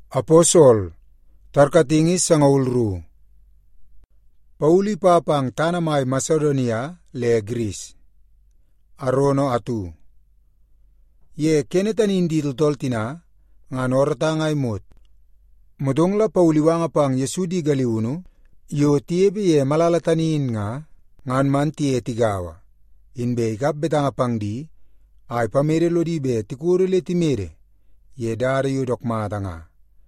Aposol, tarkatingis sa ngaulru. Pauli papang tanamay Macedonia le Greece. Arono atu. Ye kenetan indi toltina, nga norata ngay mut. Mudongla pauliwanga pang Yesudi galiunu, yo tiebe ye malalatanin nga, ngan man tie tigawa. Inbe ikap betanga pang di, ay pamere lo di be tikurele timere, ye dari yu dokmata nga.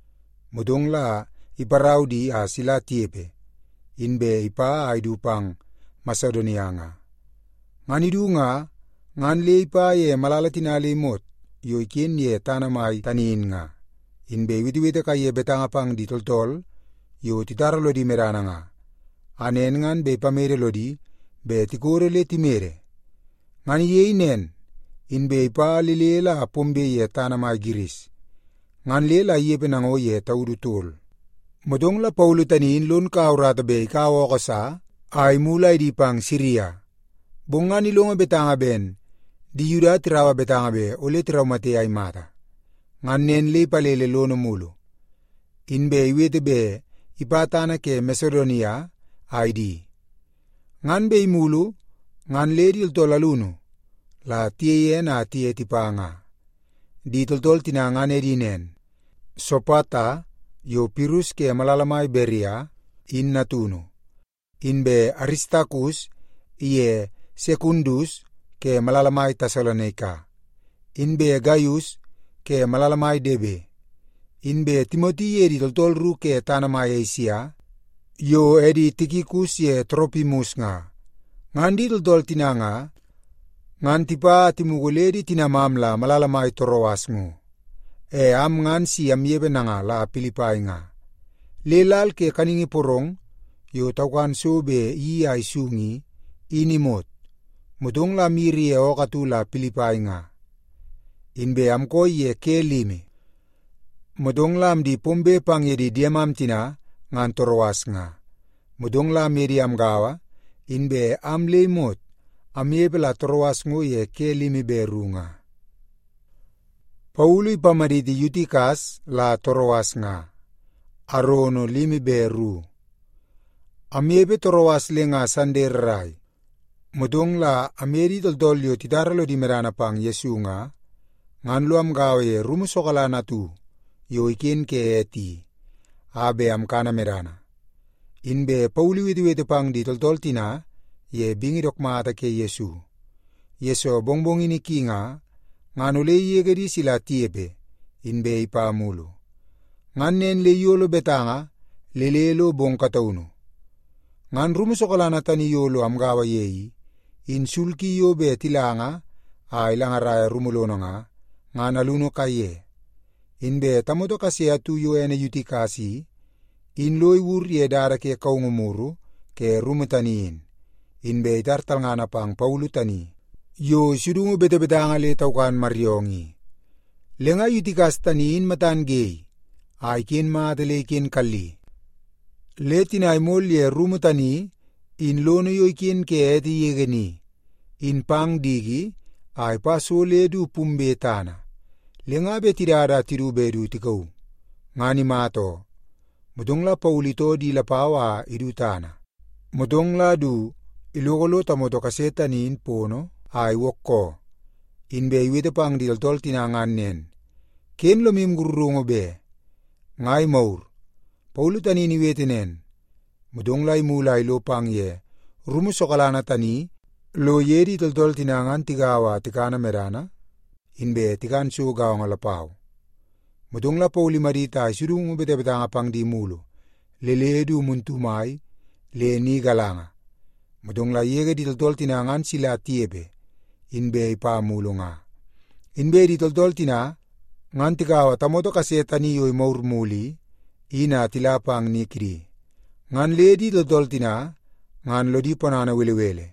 Mudongla iparau di sila tiebe, inbe ipa ay dupang Macedonia nga. Nganidu nga, ngan le ipa ye malalatinali mot, yo ikin ye tanamay tanin nga. Inbe witi-witi ka ye betanga pang di toltol, yo titara lo di merana nga. Anen ngan be pamere lo di, be tikore le timere. Ngani ye inen, inbe ipa lilela pombe ye tanamay giris. Ngan lela ye penango ye taudutul. Modong la Paulo tanin lon kaurata be ikawo ko sa, ay mulay di pang Syria. Bunga nilonga betanga ben, di yuda tirawa betanga be, ule tiraw mati ay mata. Ngan nen le palele lono mulo. Inbe iwete be, ipatana ke Macedonia, ay di. Ngan be imulu, ngan le di tolaluno, la tiye na tiye tipanga. Di toltol tinangan edinen. Sopata, yo pirus ke malalamay Beria, in natuno. Inbe Aristarchus, iye Secundus, ke malalamay Thessalonica. Inbe Gaius, ke malalamay Debe. Inbe Timothy ye di toltolru ke tanamay Asia, yo edi Tychicus ye Trophimus nga. Ngan di toltol tinanga, ngan tipa timuguledi tinamamla malalamay Troas ngo. Am ngan si amyebe nga la Pilipay nga. Lelal ke kaningi porong, yo taukan sobe iya isungi, inimot. Mudong la miri o katula Pilipay nga. Inbe amko ye ke lime. Mudong lam di pombe pang ye di diamam tina, ngan Troas nga. Mudong lam ye di amgawa, inbe amle mot, amyebe la Troas ngo ye ke lime beru nga. Paulo ipamadi di Eutychus la Troas nga. Arono limi beru. Amyebe Troas le nga sanderai. Mudong la amyedi toldolyo tidaralo di merana pang Yesu nga. Ngan luam gawe rumusokala na tu. Yo ikin ke eti. Abe amkana merana. Inbe Paulo witi pang di toldol tina. Ye bingidok maata ke Yesu. Yeso bongbong iniki nga. Ngan ule yegedi sila tiebe, inbe ipamulu. Ngan nen le yolo betanga, lelelo bong katauno. Ngan rumusokalana tani yolo amgawa yeyi, in sulki yobe tilanga, ilangaraya rumulono nga, ngan aluno kaye. Inbe tamoto kasi atuyo ene Eutychasi, in loy wur ye dara ke kaungumuru, ke rumutaniin. Inbe itartal nga na pang Paulo tani. Yo sudungu bete-betanga le taukan mariongi. Lenga Eutychus taniin matan gay, aikin matalekin kali. Le tinay mol ye rumutani, in lono yo ikin ke eti yegeni. In pang digi, ay pasoledu pumbetana. Lenga betirada tirubedu tikau. Ngani mato. Mudongla Paulito di lapawa idutana. Mudongla du, ilokolo tamoto kasetanin pono, ay wokko. Inbe iwete pang diltol tinangan nen. Ken lo mimgurungo be. Ngay maur. Paulo tanin iwete nen. Mudonglay mulay lo pang ye. Rumusokalana tani. Lo yedi toltol tinangan tigawa tikana merana. Inbe tikan sugaw nga lapaw. Mudongla Pauli marita isudungo bete-betanga pang di mulo. Leledu muntumay. Le ni galanga. Mudongla yege di toltol tinangan sila tiebe. Inbe ipamulo nga. Inbe di toltol tina, ngan tikawa tamoto kasetani yoy maurmuli, ina tilapang nikri. Ngan le di toltol tina, ngan lodi panana wele-wele.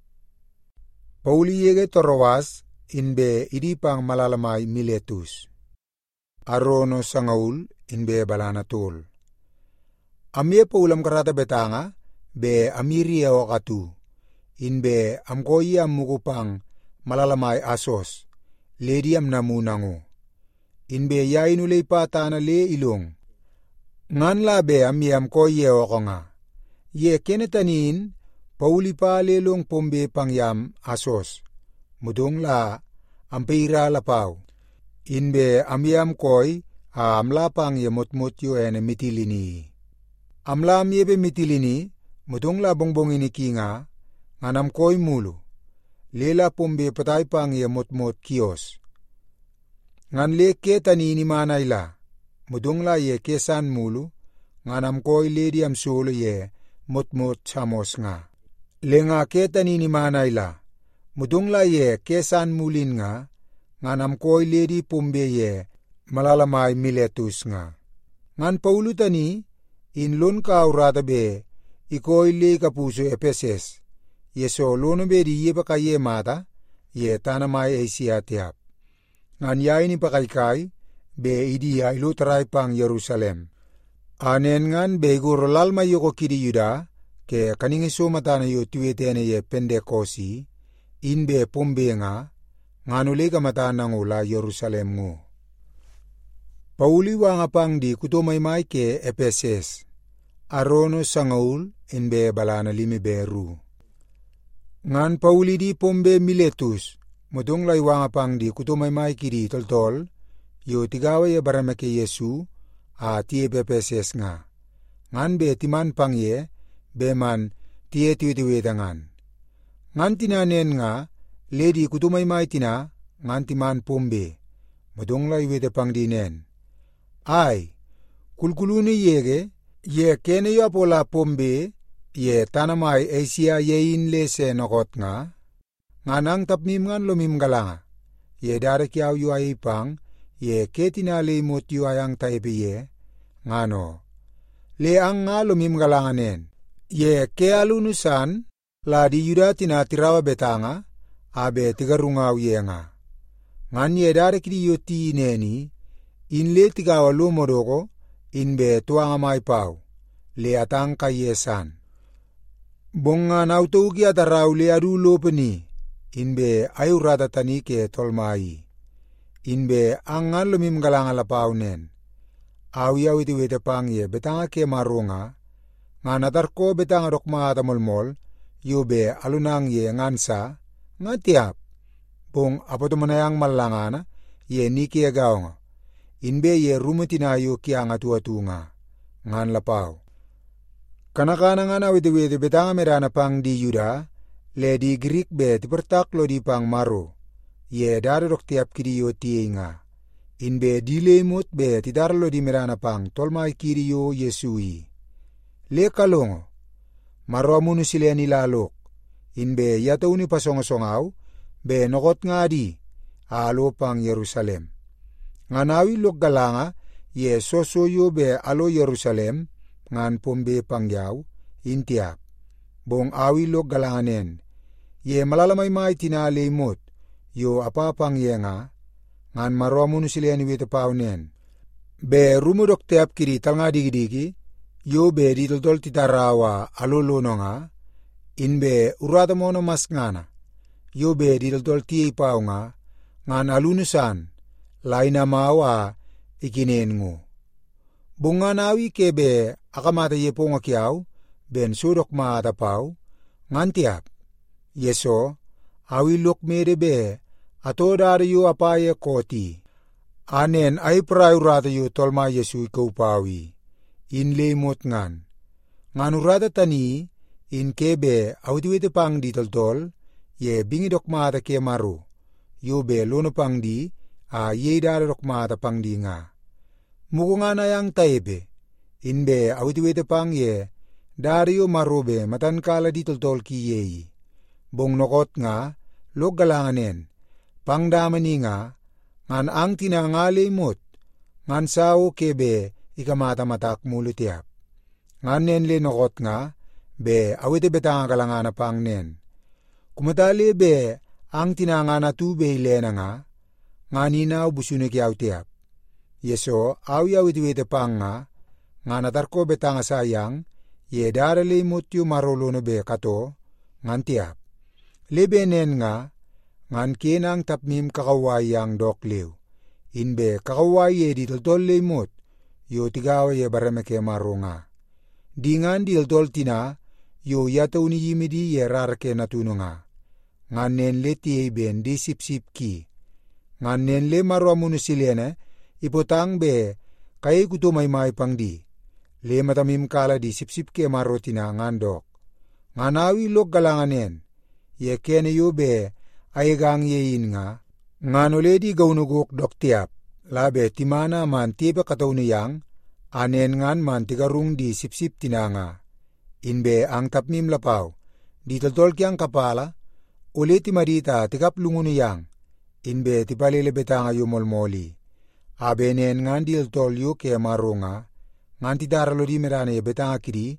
Pauli yege Troas, inbe idipang malalamay Miletus. Arono sangaul, inbe balana tol. Amye paulam karata betanga, be amiri o katu. Inbe amkoyi amukupang malalamay Asos, lediam namunango. inbe yain ulay patana le ilong. Ngan labe amiam ko ye oko nga. Ye kenetanin, Pauli pa lelong pombe pangyam Asos. Mudong la ampira lapaw. Inbe amiam koy amla pang ye motmot yo ene mitilini. Amlam yebe mitilini, mudong la bongbong ini kinga, nganam koy mulu. Lela pombe patay pang ye motmot kios. Ngan le ketani ni manayla, mudong la ye kesan mulu, nganam koy ledi am solo ye motmot chamos nga. Le nga ketani ni manayla, mudong la ye kesan mulin nga, nganam koy ledi pombe ye malalamay Miletus nga. Ngan Paulu tani, inlon ka urata be, ikoy le kapuso Epeses, yeso lono be di ye baka ye mata, ye tanamay Asia tiap. Ngan yain ipakaykay, be idi ya ilutaray pang Jerusalem. Anen ngan be igurolal mayoko kidi Yuda, ke kaningiso matana yo tuwetene ye Pentekosi, inbe pombe nga, ngan uli ka matana ngula Jerusalem ngo. Pauli wanga pang di kutomaymay ke Epeses, arono sangaul inbe balana limi beru. Ngan Pauli di pombe Miletus, mudong lay wanga pang di kutomaymay kidi toltol, yo tigawa ye barame ke Yesu, a tiye Epeses nga. Ngan be timan pang ye, be man tiye tiwetiwetangan. Ngan tinanen nga, ledi kutomaymay tina, ngan timan pombe, mudong lay wete pang dinen. Ay, kulkuluni yege, ye kene yo apola pombe, ye tanamay Asia yein lese nokot nga, nganang tapmim ngan lomim galanga, ye darek yaw yu ayipang, ye ketina le imot yu ayang taipe ye, ngano. Le ang nga lomim galanganen, ye ke alunusan, la di Yuda tina tirawa betanga, abe tigarungaw ye nga. Ngan ye darek di yu ti neni, inle tigawa lumodoko, inbe tuanga may pau, le atang kayesan. Bonga nautugi ataraw le adu lopeni, inbe ayurata tani ke tolmayi. Inbe angan lumim galanga lapaw nen. Awiyaw iti wete pang ye betanga ke marunga, nga natarko betanga dokma atamolmol, yobe alunang ye ngansa, nga tiap. Bong apotumanayang malangana, ye niki agaw. Inbe ye rumutinayo kiang atu-atu nga, ngan lapaw. Kanakana nga na witi betanga merana pang di Yuda, le di Greek be tipertak lo di pang maro, ye darodok tiap kiriyo tiye nga. Inbe di lemut be tidarlo di merana pang tolmay kiriyo Yesui. Le kalongo, maro amunu sila nilalok, inbe yataw ni pasongasongaw, be nokot nga di, alo pang Jerusalem. Nganawi lok galanga, ye sosoyo be alo Jerusalem, ngan pombe pangyaw, intiap. Bong awi lok galanganen, ye malalamay tinale imot, yo apapang ye nga, ngan maroamunu sila ni wetapawnen. Be rumudok teap kiri tal nga digi-digi, yo be ditoltol titarawa alolono nga, inbe urata mono mas ngana, yo be ditoltol tiye ipaw nga, ngan alunusan, lain amawa ikinen ngo. Bunga nawi kebe akamata ye ponga kiyaw, ben sudok maatapaw, ngan tiap. Yeso, awi lok mede be, ato darayo apaye koti. Anen ay prayurata yo tolma Yesu ikaupawi. In lemot ngan. Ngan urata tani, in kebe awitiwiti pang di toltol, ye bingidok maata ke maru. Yo be lono pang di, a ye darok maata pang di nga. Mukunga na yang taibe, inbe awitiwiti pang ye, dario marobe matan kala di toltol ki yeyi. Bong nokot nga, log galanganen, pangdamani nga, ngan ang tinangale imot, ngan sao kebe ikamata-matak mulutiap. Ngan nen le nokot nga, be awiti betanga kalangana pang nen. Kumatali be ang tinangana tube ilena nga, ngan inaw busunik yaw tiap. Yeso, awi awiti pang nga, nga natarko betanga sayang, ye darali imot yu maruluno be kato, ngan tiap. Lebe nen nga, ngan kinang tapmim kakawayang dokliw. inbe kakawai ye di toltol lemot yo tigawa ye barame ke maronga. Dingan di toltol tina yo yata uni yimidi ye rarke natununga. Nganen le tiye ben di sip-sip ki. Nganen le marwa munusilene ipotang be kay kuto may pangdi. Le matamim kala di sip-sip ke marotina ngandok. Nganawi lok galanganen. Ye kene yo be ayegang yein nga. Nganole di gaunugok dok tiap. Labe timana man tipe katauniyang. Anen ngan man tigarung di sip-sip tinanga. Inbe ang tapmim lapaw. Di toltol kiyang kapala. Uli ti marita tikap lunguniyang. Inbe ti palilebetanga yumolmoli. Abenen ngan di toltol yu ke marunga. Ngan ti daralo di merana ye betanga kiri.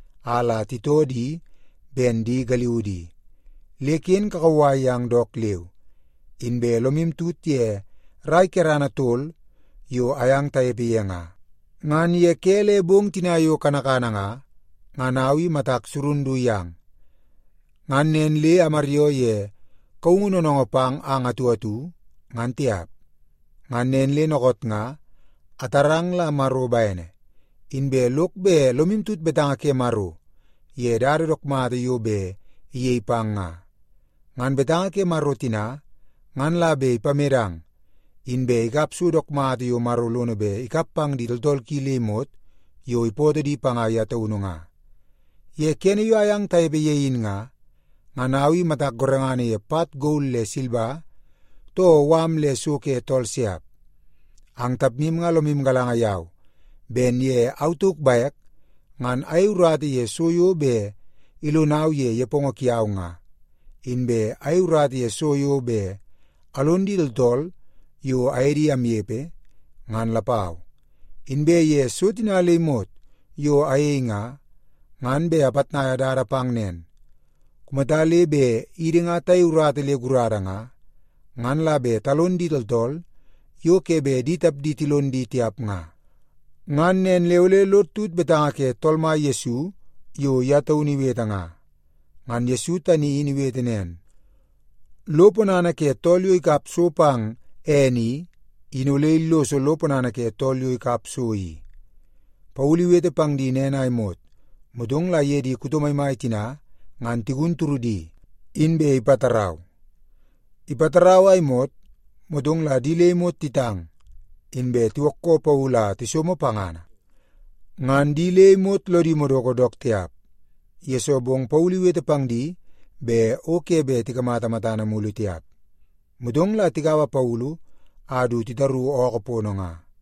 Ala tito di ben di galiudi. Lekin kakawayang dok liw. Inbe lomim tut ye ray kerana tol yo ayang tayepiyenga. Ngan ye kele bong tinayo kanakana nga. Nganawi matak surundu yang. Ngan nenle amaryo ye kaunguno nongopang ang atu-atu ngan tiap. Ngan nenle nokot nga atarang la maro bayene. Inbe lok be lomimtut betanga ke maro. Ye dari dok mata yo be ye ipang nga. Ngan betanga ke maro tina ngan la be ipamerang. Inbe ikapsu dok mata yo maro lono be ikapang di toltol kilimot yo ipoto di pangaya tauno nga. Ye kene yo ayang tayebe yein nga. Nganawi matak gorengane ye pat gold le silba, to wam le suke tol siap. Ang tapmim nga lomim galangayaw, ben ye autuk bayak, ngan ayurati ye suyo be, ilunaw ye pongokiyaw nga. Inbe ayurati ye suyo be, alundi tol, yo ayedi amyepe, ngan lapaw. Inbe ye sutina limot, yo ayay nga, ngan be apat na yadara pang nen. Kumatali be iri nga tayo ratile gurara nga, ngan la be talon di toltol, yo kebe ditap di tilon di tiap nga. Ngan nen leole lotut betanga ke tolma Yesu, yo yataw niweta nga. Ngan Yesu tani iniweta nen. Loponana ke tolyo ikapsopang eni, inule ilo so loponana ke tolyo ikapsoi. Pauliwete pang di nenay mot, mudong la yedi kutumaymay tina, ngan tigun turudi, inbe ipataraw. Ipataraw ay mot, modong la dile mot titang, inbe tiwakko paula tisomo pangana. Ngan dile mot lo di modokodok tiap. Yeso bong pauliwete pang di, be oke be tikamata-mata na mulu tiap. Modong la tigawa paulu, adu titaru o kapono nga.